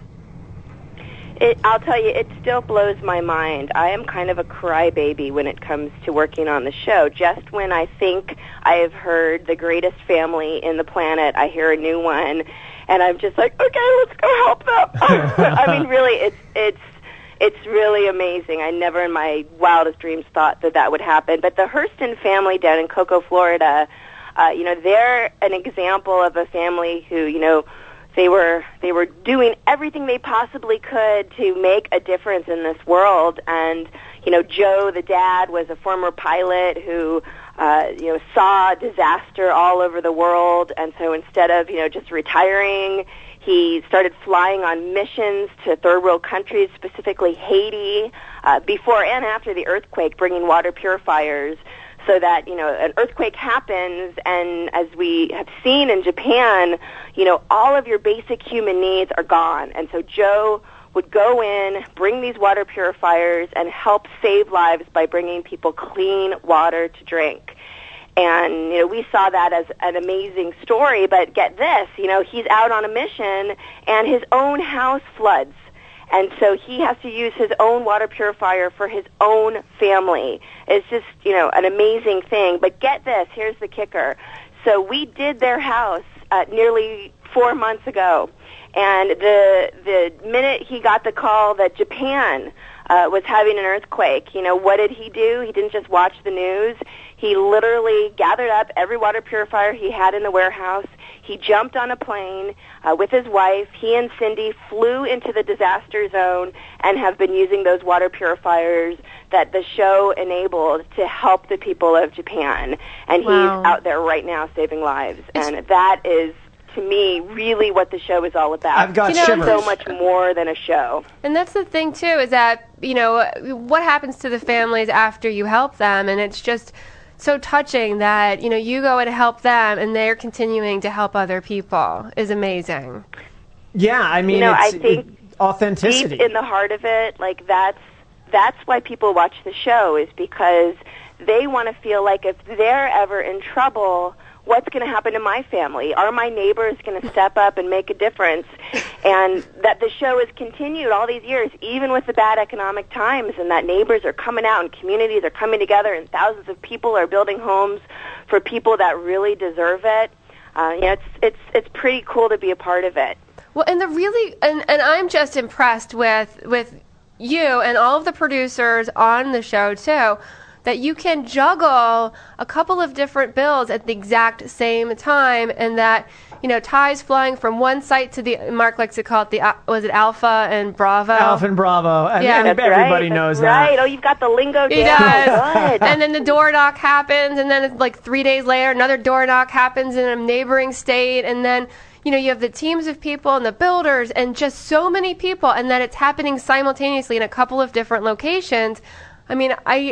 I'll tell you, it still blows my mind. I am kind of a crybaby when it comes to working on the show. Just when I think I have heard the greatest family in the planet, I hear a new one, and I'm just like, okay, let's go help them. I mean, really, it's really amazing. I never in my wildest dreams thought that would happen. But the Hurston family down in Cocoa, Florida, they're an example of a family who, they were doing everything they possibly could to make a difference in this world. And, Joe, the dad, was a former pilot who, saw disaster all over the world. And so instead of, just retiring, he started flying on missions to third world countries, specifically Haiti, before and after the earthquake, bringing water purifiers so that, an earthquake happens, and as we have seen in Japan, all of your basic human needs are gone. And so Joe would go in, bring these water purifiers, and help save lives by bringing people clean water to drink. And, we saw that as an amazing story, but get this, he's out on a mission, and his own house floods. And so he has to use his own water purifier for his own family. It's just, an amazing thing. But get this, here's the kicker. So we did their house nearly 4 months ago. And the minute he got the call that Japan was having an earthquake, what did he do? He didn't just watch the news. He literally gathered up every water purifier he had in the warehouse. He jumped on a plane with his wife. He and Cindy flew into the disaster zone and have been using those water purifiers that the show enabled to help the people of Japan. And he's out there right now saving lives. And that is, to me, really what the show is all about. I've got shivers. So much more than a show. And that's the thing, too, is that, what happens to the families after you help them? And it's just so touching that, you go and help them and they're continuing to help other people is amazing. Yeah, I mean, I think authenticity. Deep in the heart of it, that's why people watch the show, is because they want to feel like if they're ever in trouble, what's going to happen to my family? Are my neighbors going to step up and make a difference? And that the show has continued all these years, even with the bad economic times, and that neighbors are coming out and communities are coming together and thousands of people are building homes for people that really deserve it. It's pretty cool to be a part of it. Well, and and I'm just impressed with you and all of the producers on the show, too, that you can juggle a couple of different bills at the exact same time, and that, Ty's flying from one site to the, Mark likes to call it was it Alpha and Bravo? Alpha and Bravo. And, yeah, and everybody knows that. Right. Oh, you've got the lingo down. He does. And then the door knock happens, and then it's like 3 days later, another door knock happens in a neighboring state, and then, you have the teams of people and the builders and just so many people, and that it's happening simultaneously in a couple of different locations. I mean,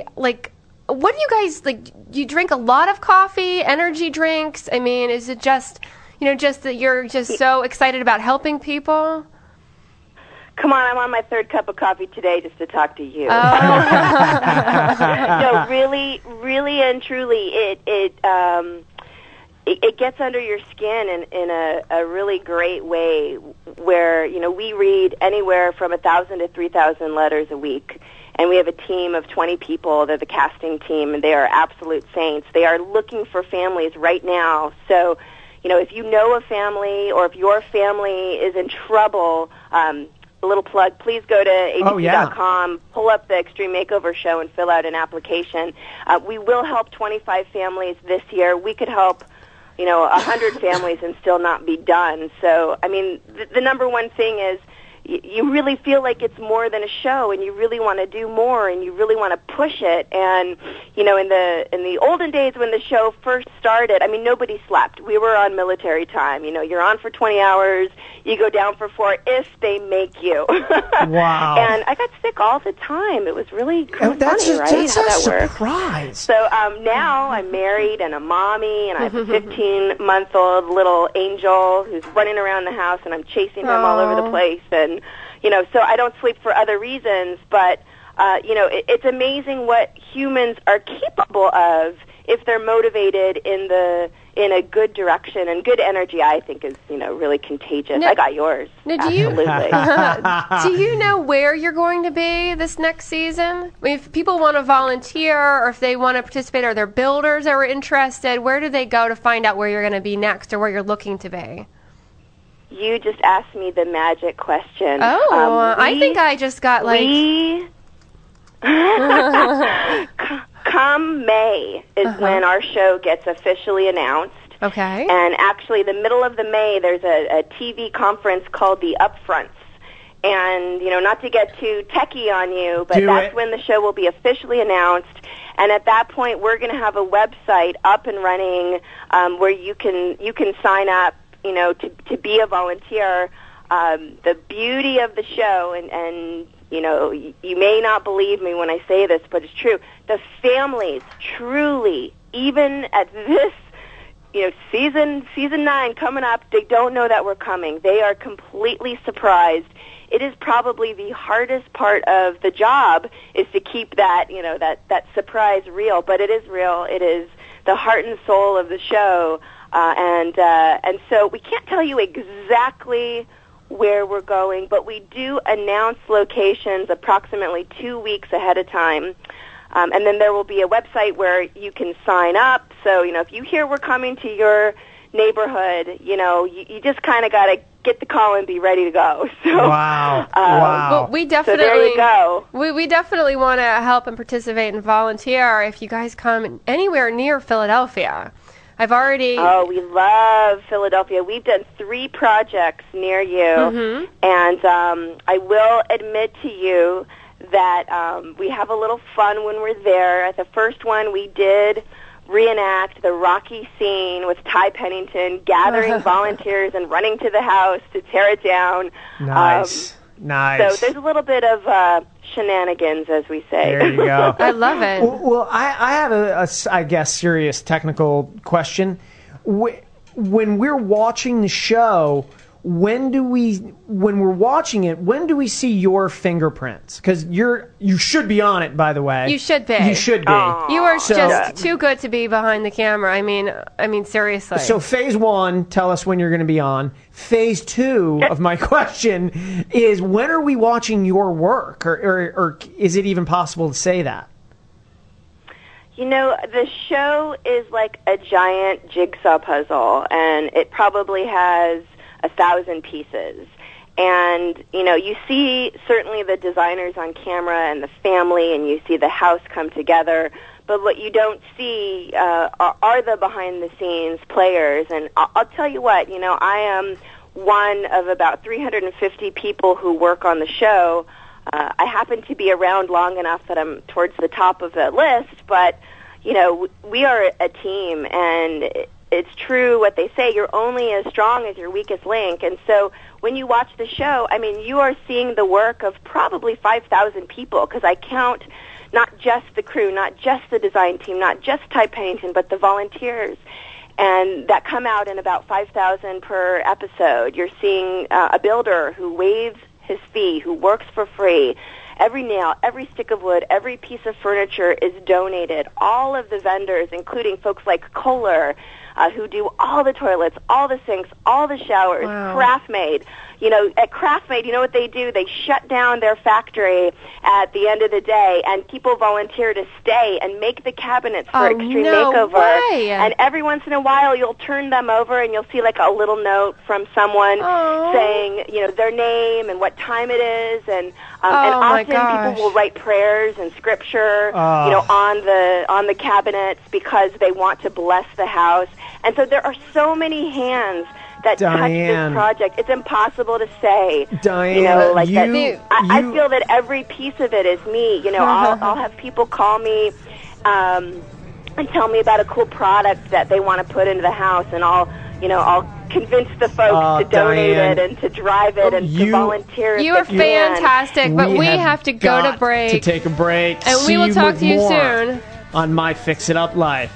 what do you guys, do you drink a lot of coffee, energy drinks? I mean, is it just, just that you're just so excited about helping people? Come on, I'm on my third cup of coffee today just to talk to you. No, really and truly, it gets under your skin in a really great way where, we read anywhere from 1,000 to 3,000 letters a week. And we have a team of 20 people. They're the casting team, and they are absolute saints. They are looking for families right now. So, if you know a family or if your family is in trouble, a little plug, please go to abc.com, pull up the Extreme Makeover Show, and fill out an application. We will help 25 families this year. We could help 100 families and still not be done. So, the number one thing is you really feel like it's more than a show, and you really want to do more, and you really want to push it. And in the olden days when the show first started, nobody slept. We were on military time. You're on for 20 hours, you go down for 4 if they make you. Wow! And I got sick all the time. It was really kind of funny, right? That's how a that surprise. works. So now I'm married and a mommy, and I have a 15-month-old little angel who's running around the house, and I'm chasing him all over the place. And so I don't sleep for other reasons, but it's amazing what humans are capable of if they're motivated in a good direction, and good energy, I think, is really contagious. I got yours. Now, Absolutely. Do you know where you're going to be this next season? If people want to volunteer, or if they want to participate, are there builders that were interested? Where do they go to find out where you're going to be next, or where you're looking to be? You just asked me the magic question. Oh, I think I just got Come May is when our show gets officially announced. Okay. And actually, the middle of the May, there's a TV conference called the Upfronts. And, not to get too techie on you, but that's when the show will be officially announced. And at that point, we're going to have a website up and running where you can sign up, to be a volunteer. The beauty of the show, and you may not believe me when I say this, but it's true. The families truly, even at this, season 9 coming up, they don't know that we're coming. They are completely surprised. It is probably the hardest part of the job is to keep that, that surprise real. But it is real. It is the heart and soul of the show. And so we can't tell you exactly where we're going, but we do announce locations approximately 2 weeks ahead of time. And then there will be a website where you can sign up. So, if you hear we're coming to your neighborhood, you just kind of got to get the call and be ready to go. So, wow. Well, we definitely, so there you go. We definitely want to help and participate and volunteer if you guys come anywhere near Philadelphia. Oh, we love Philadelphia. We've done 3 projects near you, and I will admit to you that we have a little fun when we're there. At the first one, we did reenact the Rocky scene with Ty Pennington gathering volunteers and running to the house to tear it down. Nice. So there's a little bit of shenanigans, as we say. There you go. I love it. Well, I have a I guess, serious technical question. When we're watching the show, when we're watching it, when do we see your fingerprints? Because you should be on it, by the way. You should be. You should be. Aww. You are just too good to be behind the camera. I mean, seriously. So phase 1, tell us when you're going to be on. Phase 2 of my question is, when are we watching your work? Or is it even possible to say that? The show is like a giant jigsaw puzzle, and it probably has 1,000 pieces. And, you see certainly the designers on camera and the family, and you see the house come together. But what you don't see are the behind-the-scenes players. And I'll tell you what, I am one of about 350 people who work on the show. I happen to be around long enough that I'm towards the top of the list, but, we are a team, and it's true what they say, you're only as strong as your weakest link. And so when you watch the show, you are seeing the work of probably 5,000 people, because I count not just the crew, not just the design team, not just Ty Pennington, but the volunteers. And that come out in about 5,000 per episode. You're seeing a builder who waves his fee, who works for free. Every nail, every stick of wood, every piece of furniture is donated. All of the vendors, including folks like Kohler, who do all the toilets, all the sinks, all the showers, KraftMaid. You know, at KraftMaid, you know what they do? They shut down their factory at the end of the day, and people volunteer to stay and make the cabinets for Extreme Makeover. Way. And every once in a while, you'll turn them over, and you'll see like a little note from someone saying, you know, their name and what time it is, and often people will write prayers and scripture, you know, on the cabinets because they want to bless the house. And so there are so many hands that touch this project. It's impossible to say. Diane, you know, like I feel that every piece of it is me. You know, I'll have people call me and tell me about a cool product that they want to put into the house, and I'll convince the folks to donate it and to drive it and to volunteer. You are fantastic, but we have to go to break. To take a break. And we will talk to you soon on My Fix It Up Life.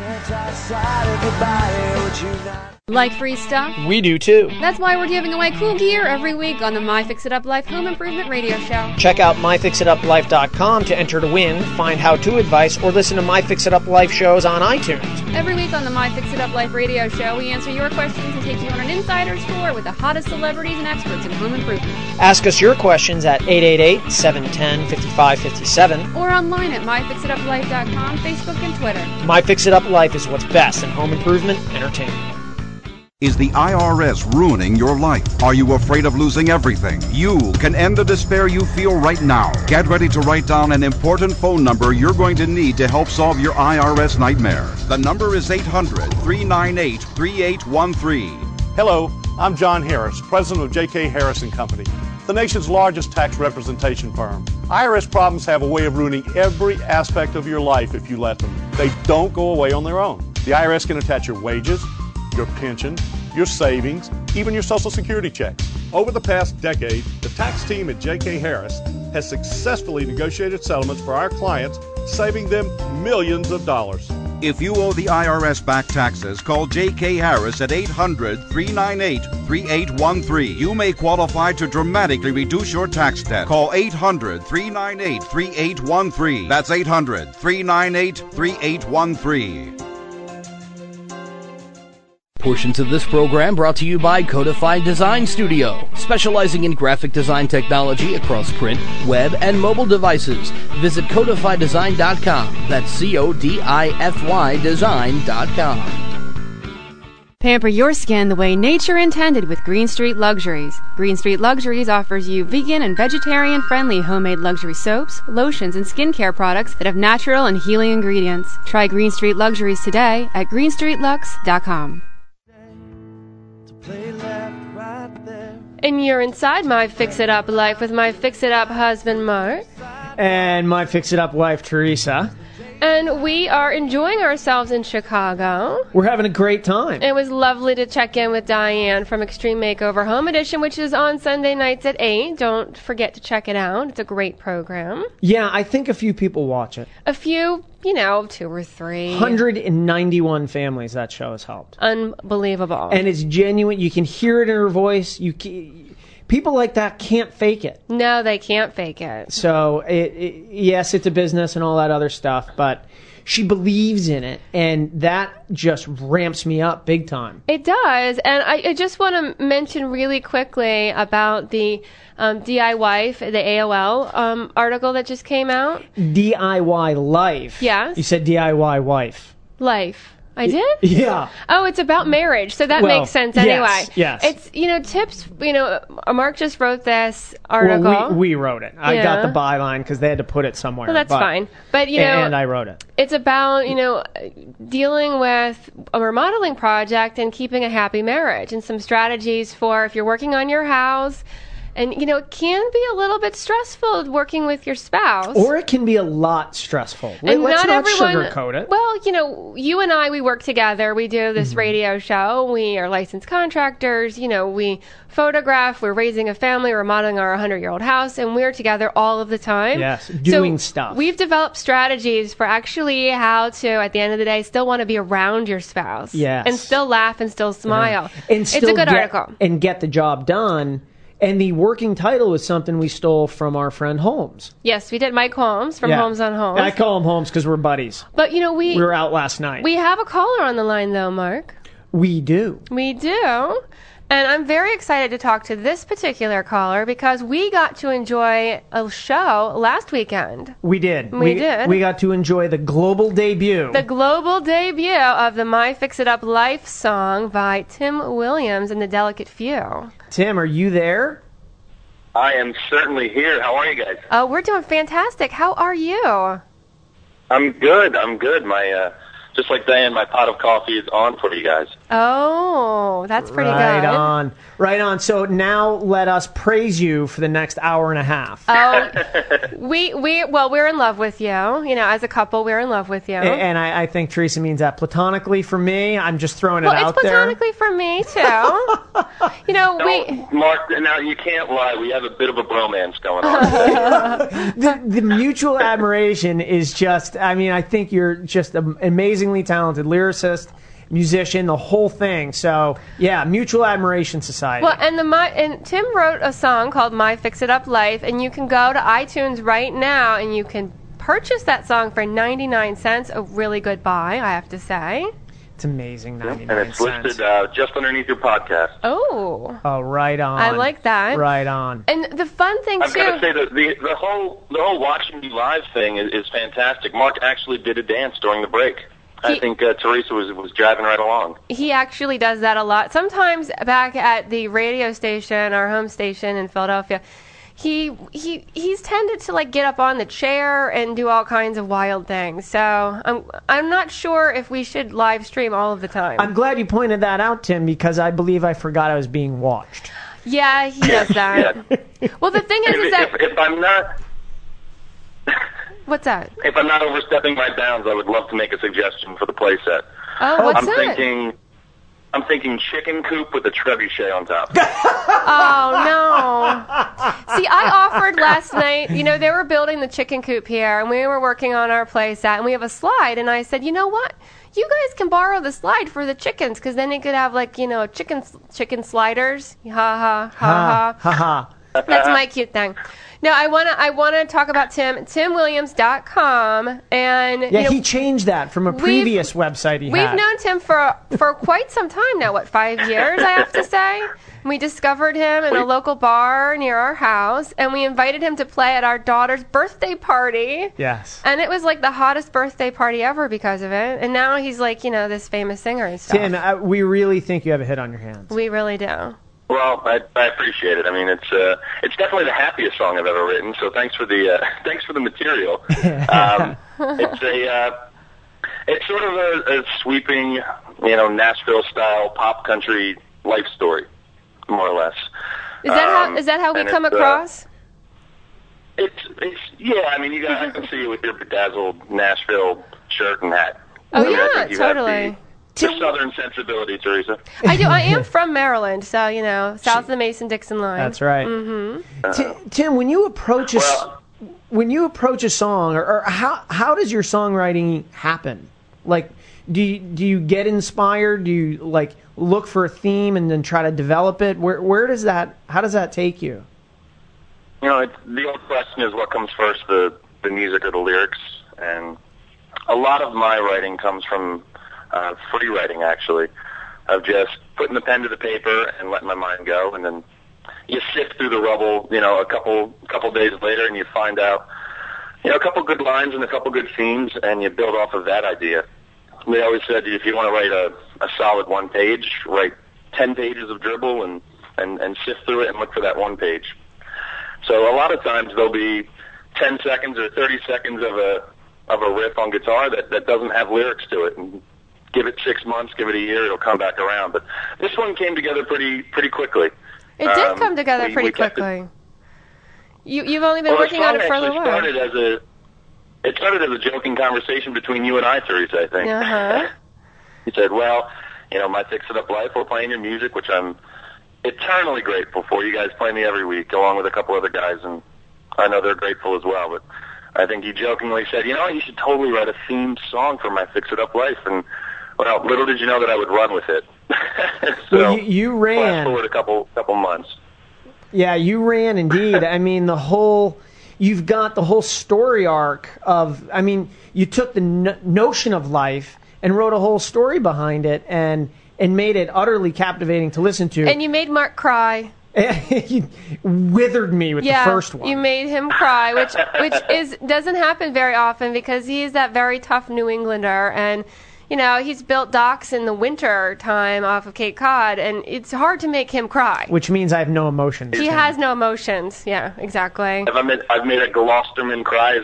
Like free stuff? We do too. That's why we're giving away cool gear every week on the My Fix It Up Life Home Improvement Radio Show. Check out myfixituplife.com to enter to win, find how-to advice, or listen to My Fix It Up Life shows on iTunes. Every week on the My Fix It Up Life Radio Show, we answer your questions and take you on an insider's tour with the hottest celebrities and experts in home improvement. Ask us your questions at 888-710-5557. Or online at myfixituplife.com, Facebook, and Twitter. My Fix It Up Life is what's best in home improvement entertainment. Is the IRS ruining your life? Are you afraid of losing everything? You can end the despair you feel right now. Get ready to write down an important phone number you're going to need to help solve your IRS nightmare. The number is 800-398-3813. Hello, I'm John Harris, president of J.K. Harris & Company, the nation's largest tax representation firm. IRS problems have a way of ruining every aspect of your life if you let them. They don't go away on their own. The IRS can attach your wages, your pension, your savings, even your Social Security checks. Over the past decade, the tax team at J.K. Harris has successfully negotiated settlements for our clients, saving them millions of dollars. If you owe the IRS back taxes, call J.K. Harris at 800-398-3813. You may qualify to dramatically reduce your tax debt. Call 800-398-3813. That's 800-398-3813. Portions of this program brought to you by Codified Design Studio, specializing in graphic design technology across print, web, and mobile devices. Visit codifydesign.com. That's CODIFY design.com. Pamper your skin the way nature intended with Green Street Luxuries. Green Street Luxuries offers you vegan and vegetarian-friendly homemade luxury soaps, lotions, and skincare products that have natural and healing ingredients. Try Green Street Luxuries today at greenstreetlux.com. And you're inside My Fix It Up Life with my Fix It Up husband, Mark. And my Fix It Up wife, Teresa. And we are enjoying ourselves in Chicago. We're having a great time. It was lovely to check in with Diane from Extreme Makeover Home Edition, which is on Sunday nights at 8. Don't forget to check it out. It's a great program. Yeah, I think a few people watch it. A few, 2 or 3. 191 families that show has helped. Unbelievable. And it's genuine. You can hear it in her voice. People like that can't fake it. No, they can't fake it. So, yes, it's a business and all that other stuff, but she believes in it, and that just ramps me up big time. It does, and I just want to mention really quickly about the DIY, the AOL article that just came out. DIY Life. Yes. You said DIY Wife. Life. I did? Yeah. Oh, it's about marriage, so that makes sense anyway. Yes. It's, tips, Mark just wrote this article. Well, we wrote it. I got the byline because they had to put it somewhere. Well, that's fine. But, and I wrote it. It's about, dealing with a remodeling project and keeping a happy marriage and some strategies for if you're working on your house. And, it can be a little bit stressful working with your spouse. Or it can be a lot stressful. And Let's not sugarcoat it. Well, you and I, we work together. We do this radio show. We are licensed contractors. We photograph. We're raising a family. We're remodeling our 100-year-old house. And we're together all of the time. Yes, doing stuff. We've developed strategies for actually how to, at the end of the day, still want to be around your spouse. Yes. And still laugh and still smile. And it's a good article. And get the job done. And the working title was something we stole from our friend Holmes. Yes, we did. Mike Holmes from Holmes on Holmes. I call him Holmes because we're buddies. But, you know, we were out last night. We have a caller on the line, though, Mark. We do. We do. And I'm very excited to talk to this particular caller because we got to enjoy a show last weekend. We did. We did. We got to enjoy the global debut. The global debut of the My Fix It Up Life song by Tim Williams and the Delicate Few. Tim, are you there? I am certainly here. How are you guys? Oh, we're doing fantastic. How are you? I'm good. My just like Diane, my pot of coffee is on for you guys. Oh, that's pretty good. Right on. Right on. So now let us praise you for the next hour and a half. Oh, we're in love with you. You know, as a couple, we're in love with you. And I think Teresa means that platonically for me. I'm just throwing it out there. Well, it's platonically for me, too. You know, Mark, now you can't lie. We have a bit of a bromance going on. The mutual admiration is just, I mean, I think you're just an amazingly talented lyricist, musician, the whole thing. So, yeah, mutual admiration society. Well, and Tim wrote a song called My Fix It Up Life, and you can go to iTunes right now and you can purchase that song for 99 cents. A really good buy, I have to say. It's amazing, 99 cents. And it's listed just underneath your podcast. Oh. Oh, right on. I like that. Right on. And the fun thing, I've got to say that the whole watching you live thing is fantastic. Mark actually did a dance during the break. I think Teresa was driving right along. He actually does that a lot. Sometimes back at the radio station, our home station in Philadelphia, he's tended to like get up on the chair and do all kinds of wild things. So I'm not sure if we should live stream all of the time. I'm glad you pointed that out, Tim, because I believe I forgot I was being watched. Yeah, he does that. Yeah. Well, the thing is that if I'm not. What's that? If I'm not overstepping my bounds, I would love to make a suggestion for the playset. Oh, what's I'm thinking chicken coop with a trebuchet on top. Oh, no. See, I offered last night, you know, they were building the chicken coop here, and we were working on our playset, and we have a slide, and I said, you know what? You guys can borrow the slide for the chickens, because then you could have, like, you know, chicken sliders. Ha, ha, ha, ha. Ha, ha. That's my cute thing. Now, I wanna talk about TimWilliams.com, and yeah, he changed that from a previous website he had. We've known Tim for quite some time now. What, 5 years? I have to say. We discovered him in a local bar near our house, and we invited him to play at our daughter's birthday party. Yes. And it was like the hottest birthday party ever because of it. And now he's like, you know, this famous singer and stuff. Tim, we really think you have a hit on your hands. We really do. Well, I appreciate it. I mean, it's definitely the happiest song I've ever written. So thanks for the material. It's sort of a sweeping, you know, Nashville style pop country life story, more or less. Is that how we come across? It's yeah. I mean, I can see you with your bedazzled Nashville shirt and hat. Oh, I mean, yeah, I think you totally. The southern sensibility, Teresa. I do. I am from Maryland, so, you know, south of the Mason-Dixon line. That's right. Mm-hmm. Tim, when you approach a song, or how does your songwriting happen? Like, do you get inspired? Do you like look for a theme and then try to develop it? How does that take you? You know, the old question is what comes first, the music or the lyrics? And a lot of my writing comes from free writing, actually, of just putting the pen to the paper and letting my mind go, and then you sift through the rubble, you know, a couple days later, and you find out, you know, a couple good lines and a couple good themes, and you build off of that idea. They always said if you want to write a solid one page, write 10 pages of dribble and sift through it and look for that one page. So a lot of times there'll be 10 seconds or 30 seconds of a riff on guitar that doesn't have lyrics to it, and give it 6 months, give it a year, it'll come back around. But this one came together pretty quickly. It did come together pretty quickly. You've only been working on it for a little while. It started as a joking conversation between you and I, Teresa, I think. Uh-huh. He said, well, you know, my Fix It Up Life, we're playing your music, which I'm eternally grateful for. You guys play me every week, along with a couple other guys, and I know they're grateful as well. But I think he jokingly said, you know, you should totally write a themed song for my Fix It Up Life. And, well, little did you know that I would run with it. So, well, you ran. Fast forward a couple months. Yeah, you ran indeed. I mean, you've got the whole story arc of, I mean, you took the notion of life and wrote a whole story behind it and made it utterly captivating to listen to. And you made Mark cry. You withered me with the first one. You made him cry, which doesn't happen very often because he's that very tough New Englander, and you know he's built docks in the winter time off of Cape Cod, and it's hard to make him cry. Which means I have no emotions. He has no emotions. Yeah, exactly. I've made a Gloucesterman cry. Is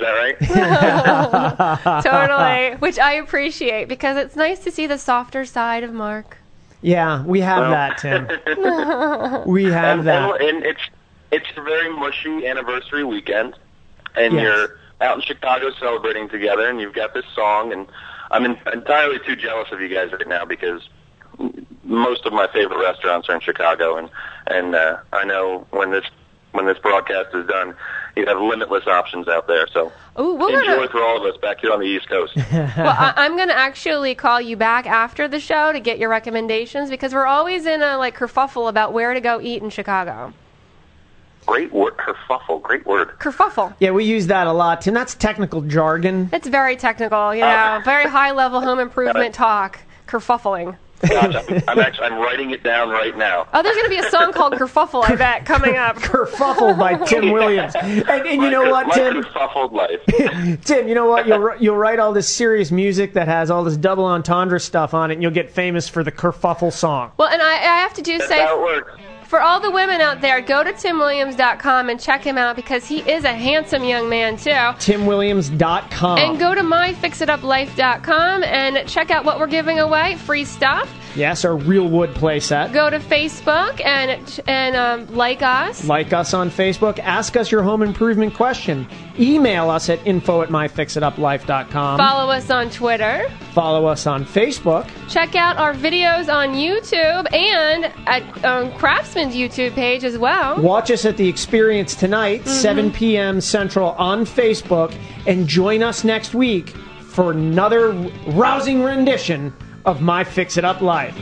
that right? Totally, which I appreciate because it's nice to see the softer side of Mark. Yeah, we have that, Tim. We have that. And it's a very mushy anniversary weekend, and you're out in Chicago celebrating together, and you've got this song, and I'm entirely too jealous of you guys right now because most of my favorite restaurants are in Chicago, and I know when this broadcast is done, you have limitless options out there. So enjoy for all of us back here on the East Coast. Well, I'm going to actually call you back after the show to get your recommendations because we're always in a kerfuffle about where to go eat in Chicago. Great word, kerfuffle. Great word. Kerfuffle. Yeah, we use that a lot, Tim. That's technical jargon. It's very technical, very high-level home improvement talk. Kerfuffling. Gosh, I'm writing it down right now. Oh, there's going to be a song called Kerfuffle, I bet, coming up. Kerfuffle by Tim Williams. And you know what, Tim? My kerfuffled life. Tim, you know what? You'll write all this serious music that has all this double entendre stuff on it, and you'll get famous for the Kerfuffle song. Well, and I have to That's how it works. For all the women out there, go to TimWilliams.com and check him out because he is a handsome young man, too. TimWilliams.com. And go to MyFixItUpLife.com and check out what we're giving away, free stuff. Yes, our real wood playset. Go to Facebook and like us. Like us on Facebook. Ask us your home improvement question. Email us at info@myfixituplife.com. Follow us on Twitter. Follow us on Facebook. Check out our videos on YouTube and at Craftsman's YouTube page as well. Watch us at The Experience tonight, 7 p.m. Central on Facebook. And join us next week for another rousing rendition of My Fix It Up Life.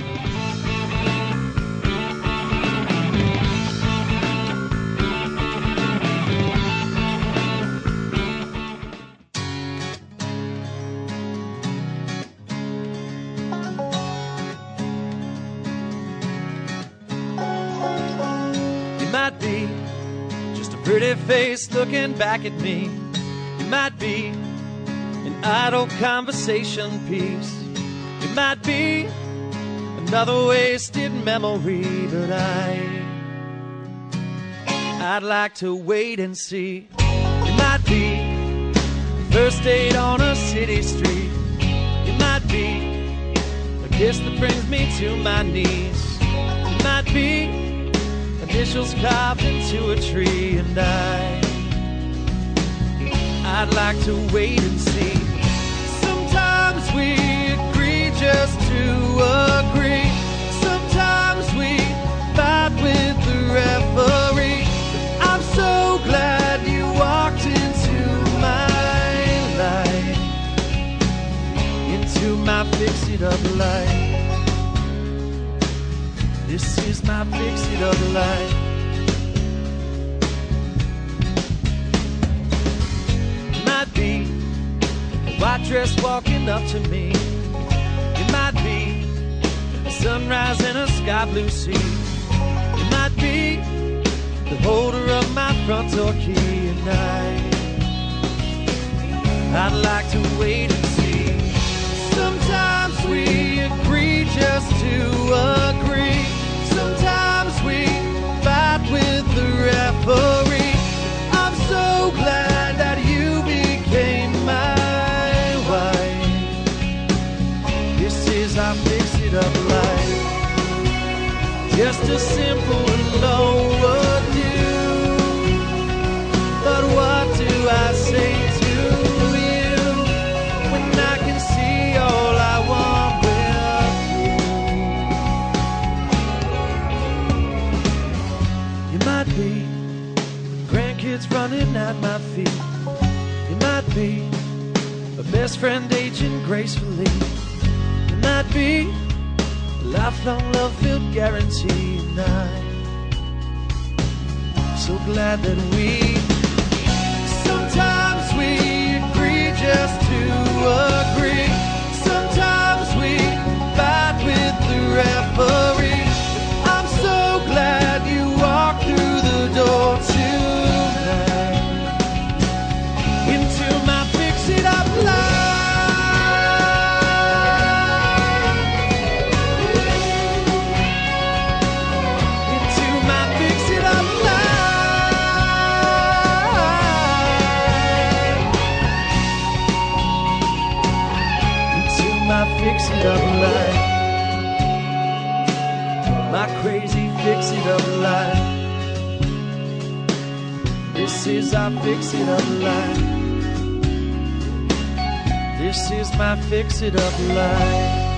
You might be just a pretty face looking back at me. You might be an idle conversation piece. It might be another wasted memory, but I'd like to wait and see. It might be the first date on a city street. It might be a kiss that brings me to my knees. It might be initials carved into a tree, and I'd like to wait and see. Sometimes we just to agree. Sometimes we fight with the referee. I'm so glad you walked into my life, into my fix-it-up life. This is my fix-it-up life. Might be a white dress walking up to me. It might be a sunrise in a sky blue sea. It might be the holder of my front door key, and I'd like to wait and see. Sometimes we agree just to agree. Sometimes we fight with the referee. I'm so glad that you became my wife. This is our fix-it-up life. Just a simple and low ado. But what do I say to you when I can see all I want with you? You might be grandkids running at my feet. You might be a best friend aging gracefully. You might be a lifelong love-filled guarantee. And So glad that sometimes we agree just to agree. Sometimes we fight with the referee. I'm so glad you walked through the door tonight into my fix-it-up life. Fix-it-up life, my crazy fix-it-up life. This is our fix-it-up life. This is my fix-it-up life.